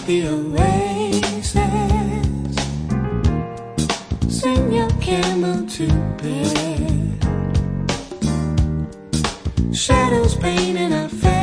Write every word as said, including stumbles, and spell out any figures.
the oasis. Send your camel to bed. Shadows painting our face.